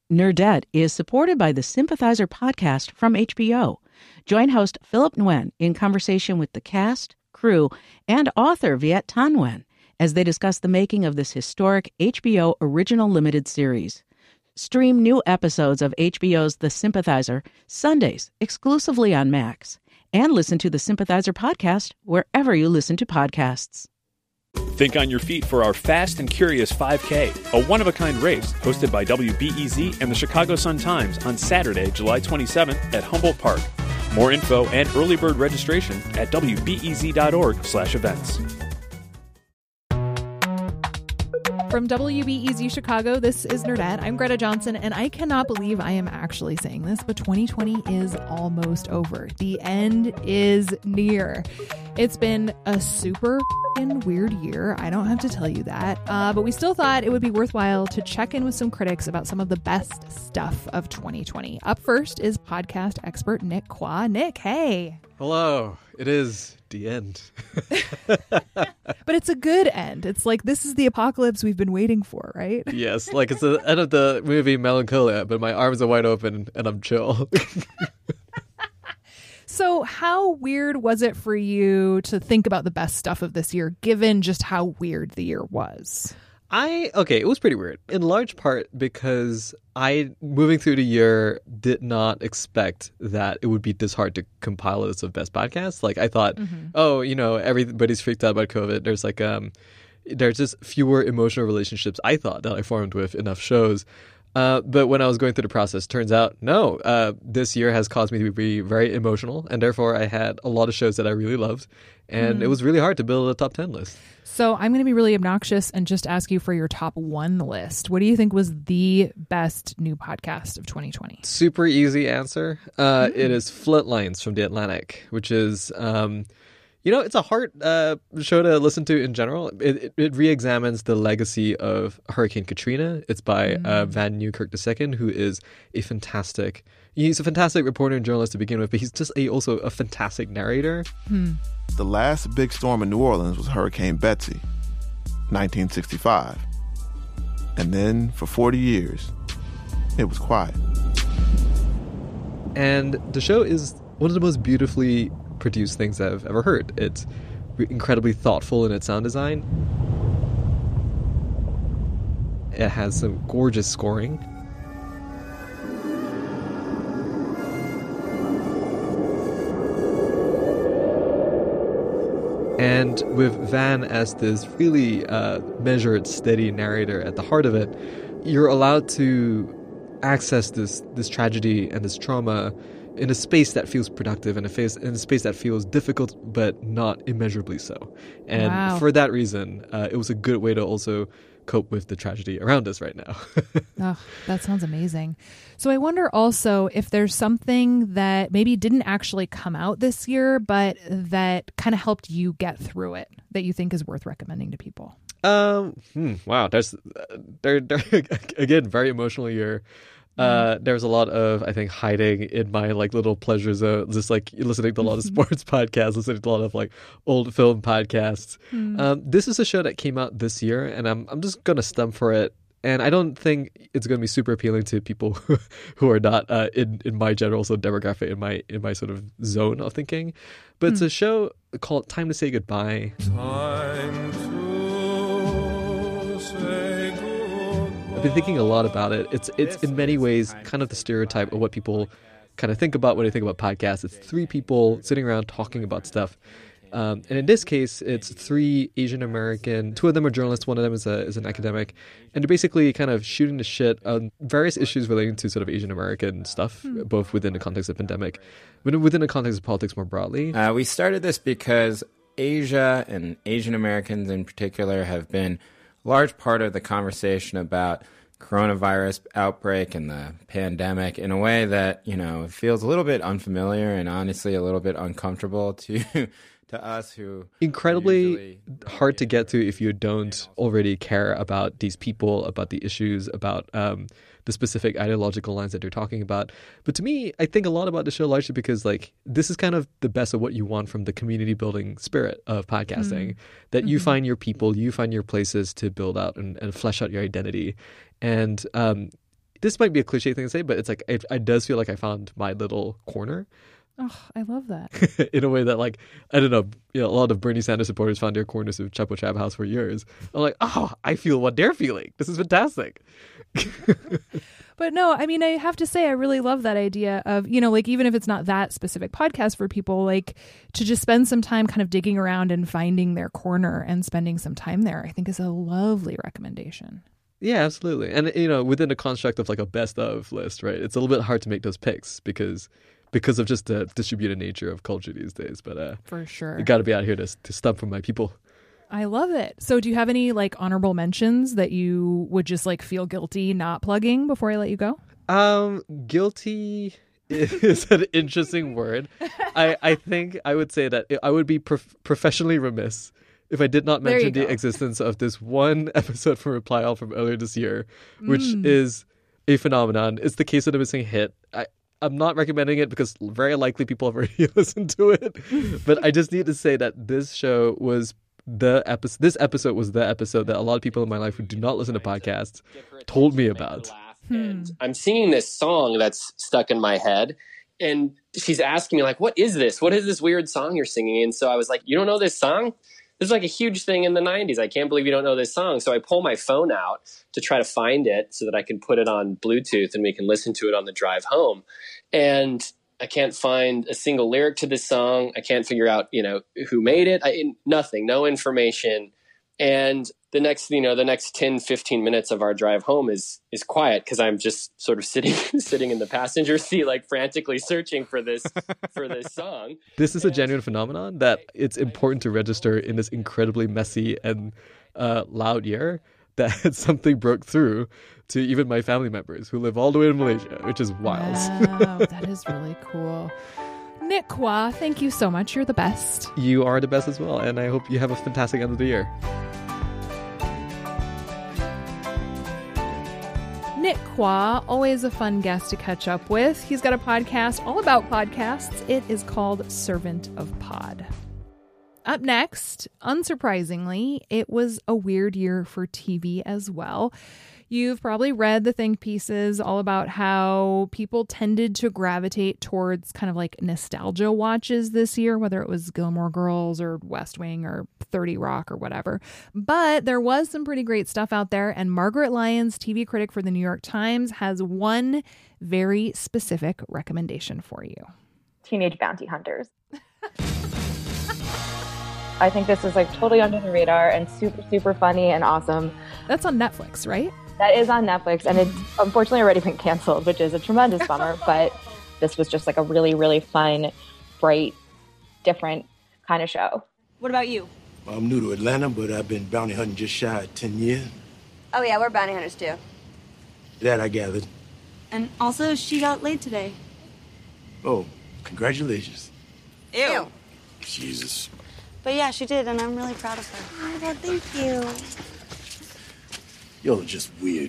Nerdette is supported by the Sympathizer podcast from HBO. Join host Philip Nguyen in conversation with the cast, crew, and author Viet Thanh Nguyen as they discuss the making of this historic HBO original limited series. Stream new episodes of HBO's The Sympathizer Sundays exclusively on Max, and listen to the Sympathizer podcast wherever you listen to podcasts. Think on your feet for our Fast and Curious 5K, a one-of-a-kind race hosted by WBEZ and the Chicago Sun-Times on Saturday, July 27th at Humboldt Park. More info and early bird registration at wbez.org/events. From WBEZ Chicago, this is Nerdette. I'm Greta Johnson, and I cannot believe I am actually saying this, but 2020 is almost over. The end is near. It's been a super weird year. I don't have to tell you that. But we still thought it would be worthwhile to check in with some critics about some of the best stuff of 2020. Up first is podcast expert Nick Quah. Nick, hey. Hello. It is the end. But it's a good end. It's like, this is the apocalypse we've been waiting for, right? Yes, like it's the end of the movie Melancholia, but my arms are wide open and I'm chill. So how weird was it for you to think about the best stuff of this year, given just how weird the year was? It was pretty weird. In large part because moving through the year, did not expect that it would be this hard to compile a list of best podcasts. Like I thought, everybody's freaked out about COVID. There's just fewer emotional relationships, I thought, that I formed with enough shows. But when I was going through the process, turns out, no, this year has caused me to be very emotional. And therefore, I had a lot of shows that I really loved. And it was really hard to build a top 10 list. So I'm going to be really obnoxious and just ask you for your top one list. What do you think was the best new podcast of 2020? Super easy answer. It is Floodlines from The Atlantic, which is... it's a hard show to listen to in general. It re-examines the legacy of Hurricane Katrina. It's by Van Newkirk II, who is he's a fantastic reporter and journalist to begin with, but he's just also a fantastic narrator. The last big storm in New Orleans was Hurricane Betsy, 1965. And then for 40 years, it was quiet. And the show is one of the most beautifully produced things I've ever heard. It's incredibly thoughtful in its sound design. It has some gorgeous scoring. And with Van as this really measured, steady narrator at the heart of it, you're allowed to access this tragedy and this trauma in a space that feels productive, in a space that feels difficult, but not immeasurably so. And for that reason, it was a good way to also cope with the tragedy around us right now. Oh, that sounds amazing. So I wonder also if there's something that maybe didn't actually come out this year, but that kind of helped you get through it, that you think is worth recommending to people. Wow. They're again, very emotional year. There's a lot of, I think, hiding in my little pleasure zone, just listening to a lot of sports podcasts, listening to a lot of old film podcasts. This is a show that came out this year, and I'm just gonna stump for it. And I don't think it's gonna be super appealing to people who are not in my general sort of demographic, in my sort of zone of thinking. But it's a show called Time to Say Goodbye. Time to say goodbye. I've been thinking a lot about it. It's in many ways kind of the stereotype of what people kind of think about when they think about podcasts. It's three people sitting around talking about stuff. And in this case, it's three Asian American. Two of them are journalists. One of them is an academic. And they're basically kind of shooting the shit on various issues relating to sort of Asian American stuff, both within the context of pandemic, but within the context of politics more broadly. We started this because Asia and Asian Americans in particular have been a large part of the conversation about coronavirus outbreak and the pandemic in a way that, feels a little bit unfamiliar and honestly a little bit uncomfortable to us who... Incredibly hard to get to if you don't already care about these people, about the issues, about the specific ideological lines that they're talking about. But to me, I think a lot about the show largely because this is kind of the best of what you want from the community building spirit of podcasting, that you find your people, you find your places to build out and flesh out your identity. And this might be a cliche thing to say, but it's like it does feel like I found my little corner. Oh, I love that. In a way that, like, I don't know, a lot of Bernie Sanders supporters found their corners of Chapo Trap House for years. I'm like, oh, I feel what they're feeling. This is fantastic. But no, I mean, I have to say, I really love that idea of, like, even if it's not that specific podcast for people, like, to just spend some time kind of digging around and finding their corner and spending some time there, I think is a lovely recommendation. Yeah, absolutely. And, within the construct of like a best of list, right, it's a little bit hard to make those picks because of just the distributed nature of culture these days. But for sure, you got to be out here to stump for my people. I love it. So do you have any like honorable mentions that you would just like feel guilty not plugging before I let you go? Guilty is an interesting word. I think I would say that I would be professionally remiss if I did not mention the existence of this one episode from Reply All from earlier this year, which is a phenomenon. It's the Case of the Missing Hit. I'm not recommending it because very likely people have already listened to it. But I just need to say that this show was this episode was the episode that a lot of people in my life who do not listen to podcasts told me about. And I'm singing this song that's stuck in my head. And she's asking me, like, what is this? What is this weird song you're singing? And so I was like, you don't know this song? This is like a huge thing in the 90s. I can't believe you don't know this song. So I pull my phone out to try to find it so that I can put it on Bluetooth and we can listen to it on the drive home. And I can't find a single lyric to this song. I can't figure out, who made it. Nothing, no information. And the next 10, 15 minutes of our drive home is quiet because I'm just sort of sitting in the passenger seat, like frantically searching for this song. This is a genuine phenomenon that it's important to register in this incredibly messy and loud year that something broke through to even my family members who live all the way in Malaysia, which is wild. Wow, that is really cool. Nick Quah, thank you so much. You're the best. You are the best as well, and I hope you have a fantastic end of the year. Nick Quah, always a fun guest to catch up with. He's got a podcast all about podcasts. It is called Servant of Pod. Up next, unsurprisingly, it was a weird year for TV as well. You've probably read the think pieces all about how people tended to gravitate towards kind of like nostalgia watches this year, whether it was Gilmore Girls or West Wing or 30 Rock or whatever. But there was some pretty great stuff out there, and Margaret Lyons, TV critic for the New York Times, has one very specific recommendation for you. Teenage Bounty Hunters. I think this is like totally under the radar and super, super funny and awesome. That's on Netflix, right? That is on Netflix, and it's unfortunately already been canceled, which is a tremendous bummer. But this was just like a really, really fun, bright, different kind of show. What about you? I'm new to Atlanta, but I've been bounty hunting just shy of 10 years. Oh yeah, we're bounty hunters too. That I gathered. And also, she got laid today. Oh, congratulations. Ew. Jesus. But yeah, she did, and I'm really proud of her. Oh my God, thank you. Y'all are just weird.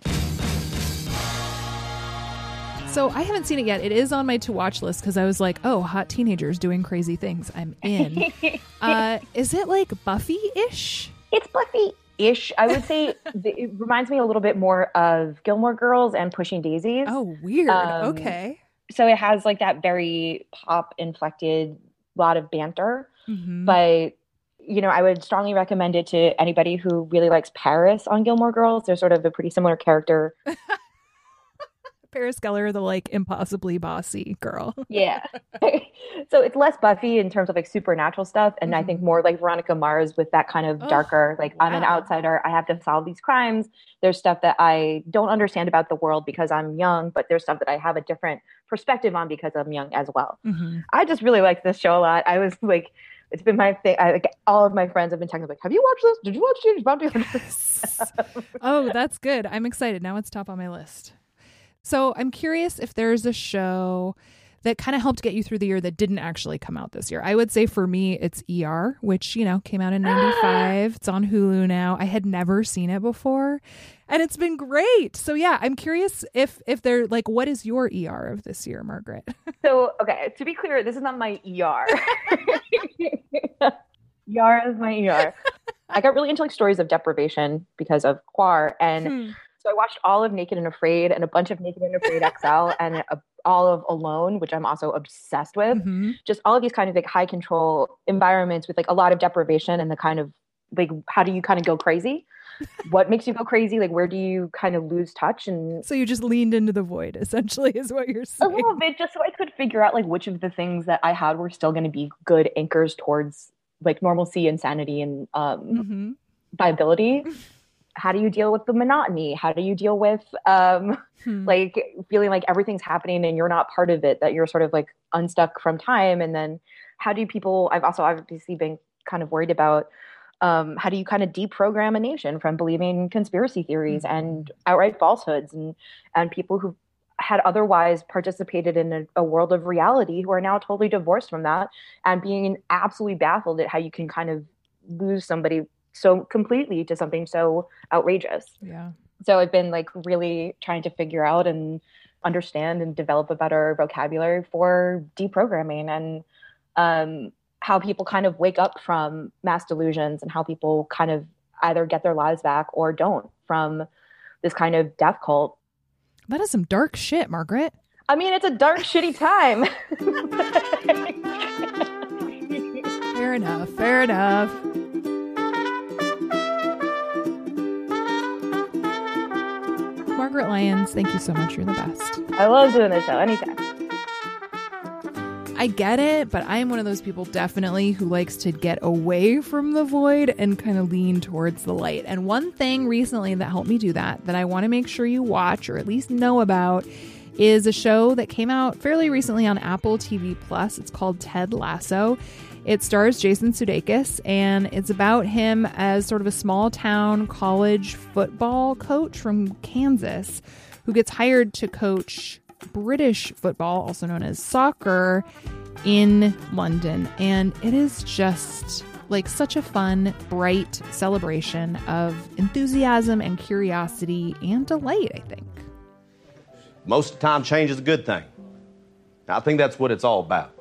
So I haven't seen it yet. It is on my to-watch list because I was like, oh, hot teenagers doing crazy things. I'm in. Is it like Buffy-ish? It's Buffy-ish. I would say it reminds me a little bit more of Gilmore Girls and Pushing Daisies. Oh, weird. Okay. So it has like that very pop-inflected lot of banter. Mm-hmm. But, I would strongly recommend it to anybody who really likes Paris on Gilmore Girls. They're sort of a pretty similar character. Paris Geller, the like impossibly bossy girl. Yeah. So it's less Buffy in terms of like supernatural stuff. And I think more like Veronica Mars with that kind of darker, like I'm an outsider. I have to solve these crimes. There's stuff that I don't understand about the world because I'm young, but there's stuff that I have a different perspective on because I'm young as well. Mm-hmm. I just really liked this show a lot. I was like, it's been my thing. All of my friends have been texting like, have you watched this? Did you watch Teenage Bounty Hunters? Oh, that's good. I'm excited. Now it's top on my list. So I'm curious if there's a show that kind of helped get you through the year that didn't actually come out this year. I would say for me, it's ER, which, came out in 95. It's on Hulu now. I had never seen it before and it's been great. So yeah, I'm curious if they're like, what is your ER of this year, Margaret? So, okay, to be clear, this is not my ER. ER is my ER. I got really into like stories of deprivation because of Quar. And So I watched all of Naked and Afraid and a bunch of Naked and Afraid XL and all of Alone, which I'm also obsessed with. Just all of these kind of like high control environments with like a lot of deprivation and the kind of like, how do you kind of go crazy? What makes you go crazy? Like, where do you kind of lose touch? And so you just leaned into the void, essentially, is what you're saying. A little bit, just so I could figure out like which of the things that I had were still going to be good anchors towards like normalcy and sanity and viability. How do you deal with the monotony? How do you deal with like feeling like everything's happening and you're not part of it, that you're sort of like unstuck from time? And then how do people, I've also obviously been kind of worried about how do you kind of deprogram a nation from believing conspiracy theories and outright falsehoods and people who had otherwise participated in a world of reality who are now totally divorced from that and being absolutely baffled at how you can kind of lose somebody so completely to something so outrageous. Yeah. So I've been like really trying to figure out and understand and develop a better vocabulary for deprogramming and how people kind of wake up from mass delusions and how people kind of either get their lives back or don't from this kind of death cult. That is some dark shit, Margaret. I mean, it's a dark, shitty time. Fair enough. Fair enough. Margaret Lyons, thank you so much. You're the best. I love doing this show anytime. I get it, but I'm one of those people definitely who likes to get away from the void and kind of lean towards the light. And one thing recently that helped me do that I want to make sure you watch or at least know about is a show that came out fairly recently on Apple TV Plus. It's called Ted Lasso. It stars Jason Sudeikis, and it's about him as sort of a small town college football coach from Kansas who gets hired to coach British football, also known as soccer, in London. And it is just like such a fun, bright celebration of enthusiasm and curiosity and delight, I think. Most of the time, change is a good thing. I think that's what it's all about.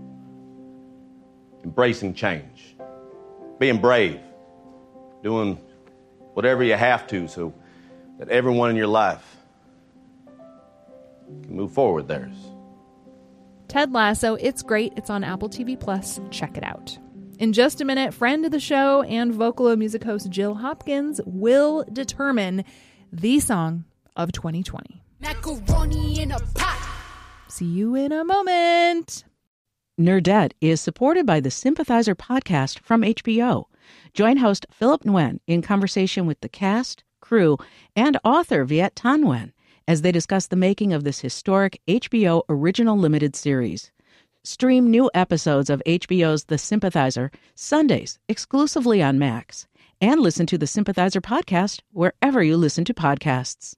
Embracing change. Being brave. Doing whatever you have to so that everyone in your life can move forward theirs. Ted Lasso, it's great. It's on Apple TV Plus. Check it out. In just a minute, friend of the show and Vocalo music host Jill Hopkins will determine the song of 2020. Macaroni in a pot. See you in a moment. Nerdette is supported by the Sympathizer podcast from HBO. Join host Philip Nguyen in conversation with the cast, crew, and author Viet Thanh Nguyen as they discuss the making of this historic HBO original limited series. Stream new episodes of HBO's The Sympathizer Sundays exclusively on Max, and listen to the Sympathizer podcast wherever you listen to podcasts.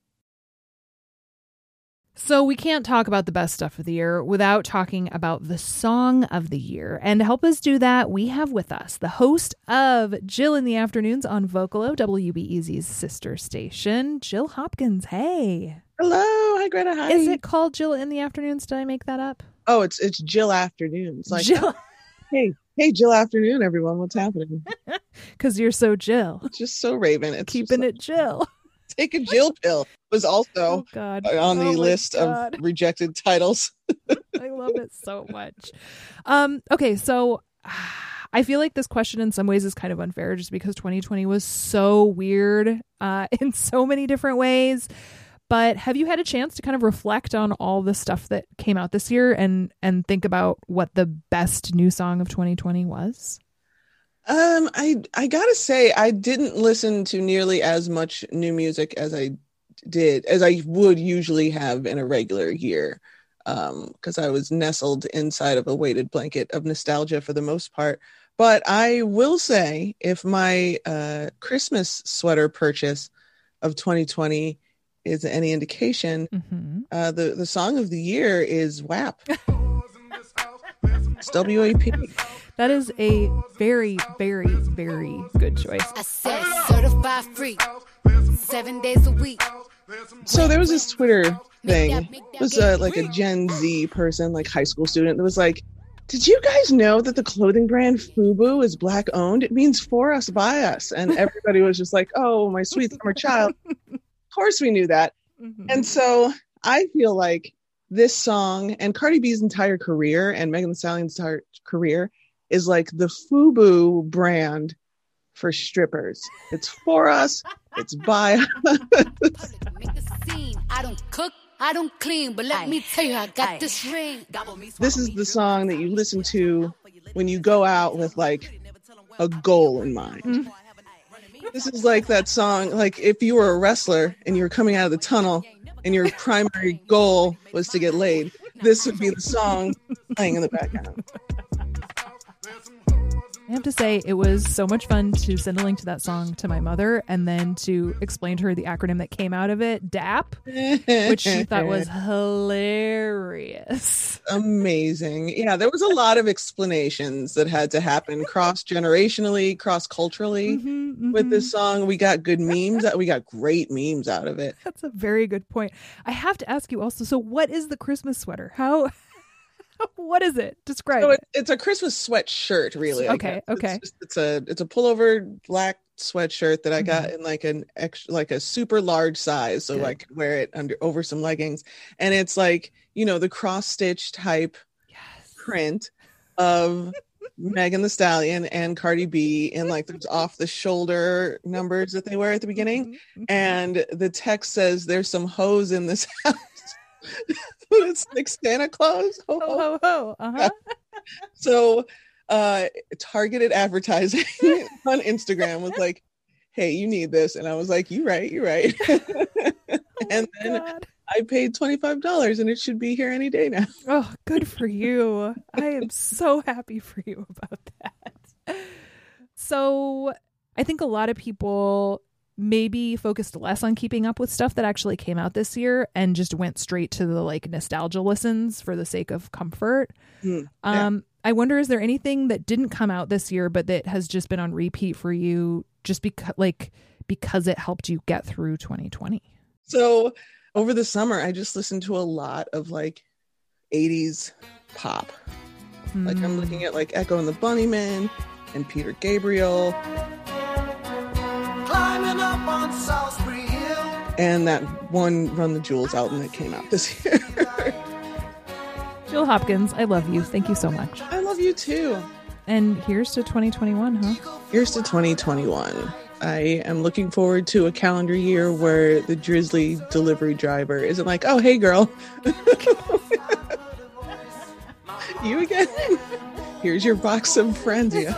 So we can't talk about the best stuff of the year without talking about the song of the year. And to help us do that, we have with us the host of Jill in the Afternoons on Vocalo, WBEZ's sister station, Jill Hopkins. Hey. Hello. Hi, Greta. Hi. Is it called Jill in the Afternoons? Did I make that up? Oh, it's Jill Afternoons. Like, Jill. Hey, Jill Afternoon, everyone. What's happening? Because you're so Jill. It's just so Raven. It's keeping it Jill. Take a Jill pill was also on the list of rejected titles. I love it so much. Okay, so I feel like this question in some ways is kind of unfair just because 2020 was so weird in so many different ways. But have you had a chance to kind of reflect on all the stuff that came out this year and think about what the best new song of 2020 was? I gotta say, I didn't listen to nearly as much new music as I would usually have in a regular year, because I was nestled inside of a weighted blanket of nostalgia for the most part. But I will say, if my Christmas sweater purchase of 2020 is any indication, the song of the year is WAP. It's WAP. That is a very, very, very good choice. I said certified free, 7 days a week. So there was this Twitter thing. It was like a Gen Z person, like high school student, that was like, did you guys know that the clothing brand FUBU is Black owned? It means for us, by us. And everybody was just like, oh, my sweet summer child. course we knew that. Mm-hmm. And so I feel like this song and Cardi B's entire career and Megan Thee Stallion's entire career is like the FUBU brand for strippers. It's for us. It's by us. I don't cook, I don't clean, but let me tell you, I got this ring. This is the song that you listen to when you go out with like a goal in mind. Mm-hmm. This is like that song, like if you were a wrestler and you were coming out of the tunnel and your primary goal was to get laid, this would be the song playing in the background. I have to say, it was so much fun to send a link to that song to my mother and then to explain to her the acronym that came out of it, DAP, which she thought was hilarious. Amazing. Yeah, there was a lot of explanations that had to happen cross-generationally, cross-culturally with this song. We got good memes. We got great memes out of it. That's a very good point. I have to ask you also, so what is the Christmas sweater? What is it? Describe it. It's a Christmas sweatshirt, really. Okay. Okay. It's a pullover black sweatshirt that I got in like a super large size, so I could wear it over some leggings. And it's like, the cross stitch type print of Megan Thee Stallion and Cardi B, and like there's off the shoulder numbers that they wear at the beginning, and the text says, "There's some hoes in this house." It's like Santa Claus. Ho, ho, ho. Uh-huh. So targeted advertising on Instagram was like, "Hey, you need this," and I was like, "You're right." And then I paid $25 and it should be here any day now. Oh, good for you. I am so happy for you about that. So I think a lot of people maybe focused less on keeping up with stuff that actually came out this year and just went straight to the like nostalgia listens for the sake of comfort. I wonder, is there anything that didn't come out this year but that has just been on repeat for you just because it helped you get through 2020? So over the summer I just listened to a lot of like 80s pop. Like I'm looking at like Echo and the Bunnymen and Peter Gabriel. Climbing up on Salisbury Hill. And that one Run the Jewels album that came out this year. Jill Hopkins, I love you. Thank you so much. I love you too. And here's to 2021, huh? Here's to 2021. I am looking forward to a calendar year where the drizzly delivery driver isn't like, "Oh, hey, girl. You again? Here's your box of Franzia."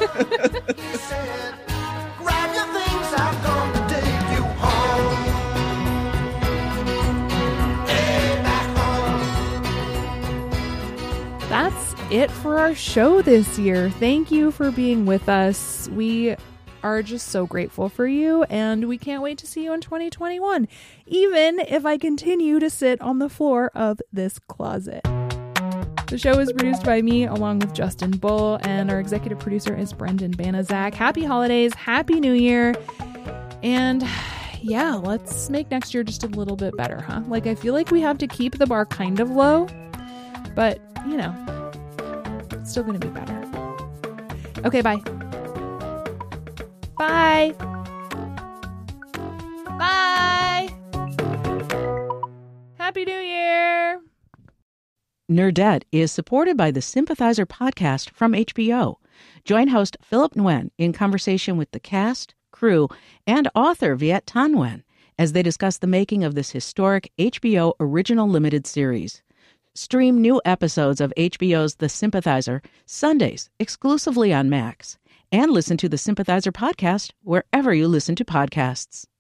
That's it for our show this year. Thank you for being with us. We are just so grateful for you, and we can't wait to see you in 2021, even if I continue to sit on the floor of this closet. The show is produced by me along with Justin Bull, and our executive producer is Brendan Banaszak. Happy holidays, Happy New Year, and yeah, let's make next year just a little bit better, huh? Like, I feel like we have to keep the bar kind of low, but it's still going to be better. Okay, bye. Bye. Bye. Happy New Year. Nerdette is supported by the Sympathizer podcast from HBO. Join host Philip Nguyen in conversation with the cast, crew, and author Viet Thanh Nguyen as they discuss the making of this historic HBO original limited series. Stream new episodes of HBO's The Sympathizer Sundays exclusively on Max, and listen to the Sympathizer podcast wherever you listen to podcasts.